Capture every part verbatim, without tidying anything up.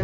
parole.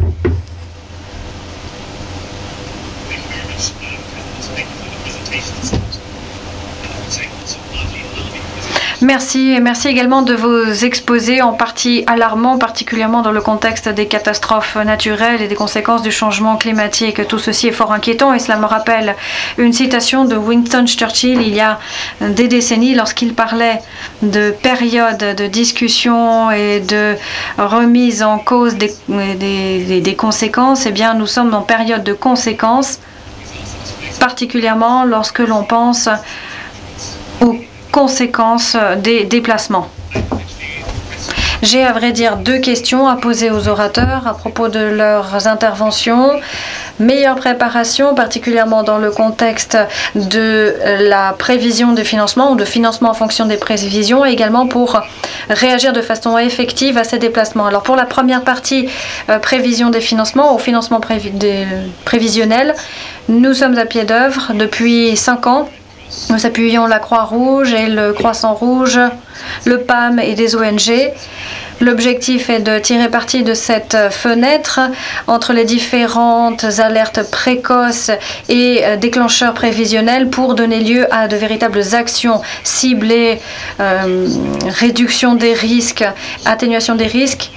Merci, et merci également de vos exposés en partie alarmants, particulièrement dans le contexte des catastrophes naturelles et des conséquences du changement climatique. Tout ceci est fort inquiétant et cela me rappelle une citation de Winston Churchill il y a des décennies lorsqu'il parlait de période de discussion et de remise en cause des, des, des, des conséquences. Eh bien, nous sommes en période de conséquences, particulièrement lorsque l'on pense aux conséquences des déplacements. J'ai à vrai dire deux questions à poser aux orateurs à propos de leurs interventions. Meilleure préparation, particulièrement dans le contexte de la prévision des financements ou de financement en fonction des prévisions, et également pour réagir de façon effective à ces déplacements. Alors pour la première partie, euh, prévision des financements ou financement prévi des, prévisionnel, nous sommes à pied d'œuvre depuis cinq ans. Nous appuyons la Croix-Rouge et le Croissant-Rouge, le P A M et des O N G. L'objectif est de tirer parti de cette fenêtre entre les différentes alertes précoces et déclencheurs prévisionnels pour donner lieu à de véritables actions ciblées, euh, réduction des risques, atténuation des risques,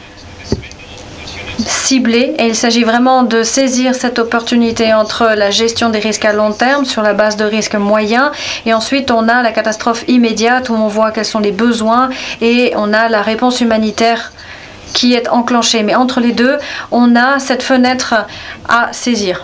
ciblée, et il s'agit vraiment de saisir cette opportunité entre la gestion des risques à long terme sur la base de risques moyens, et ensuite on a la catastrophe immédiate où on voit quels sont les besoins et on a la réponse humanitaire qui est enclenchée. Mais entre les deux, on a cette fenêtre à saisir.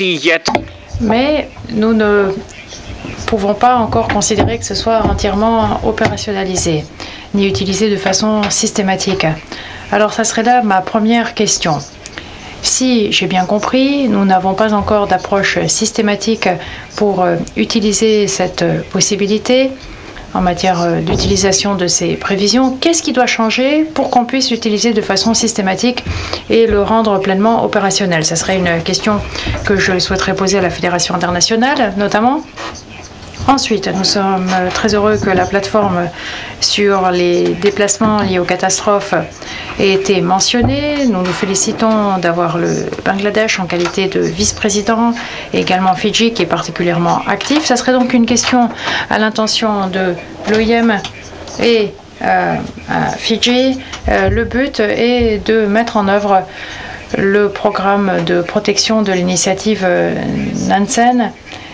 Mais nous ne pouvons pas encore considérer que ce soit entièrement opérationnalisé, ni utilisé de façon systématique. Alors ça serait là ma première question. Si j'ai bien compris, nous n'avons pas encore d'approche systématique pour utiliser cette possibilité en matière d'utilisation de ces prévisions. Qu'est-ce qui doit changer pour qu'on puisse l'utiliser de façon systématique et le rendre pleinement opérationnel? Ce serait une question que je souhaiterais poser à la Fédération internationale, notamment. Ensuite, nous sommes très heureux que la plateforme sur les déplacements liés aux catastrophes ait été mentionnée. Nous nous félicitons d'avoir le Bangladesh en qualité de vice-président et également Fidji qui est particulièrement actif. Ça serait donc une question à l'intention de l'O I M et euh, à Fidji. Euh, le but est de mettre en œuvre le programme de protection de l'initiative Nansen.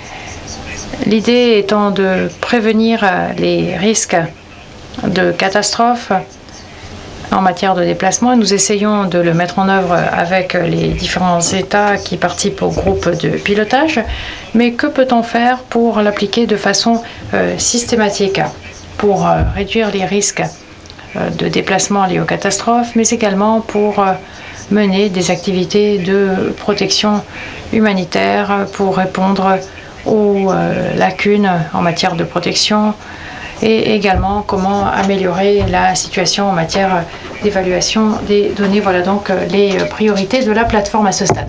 L'idée étant de prévenir les risques de catastrophes en matière de déplacement. Nous essayons de le mettre en œuvre avec les différents États qui participent au groupe de pilotage. Mais que peut-on faire pour l'appliquer de façon euh, systématique pour euh, réduire les risques euh, de déplacement liés aux catastrophes, mais également pour euh, mener des activités de protection humanitaire pour répondre aux euh, lacunes en matière de protection et également comment améliorer la situation en matière d'évaluation des données. Voilà donc les priorités de la plateforme à ce stade.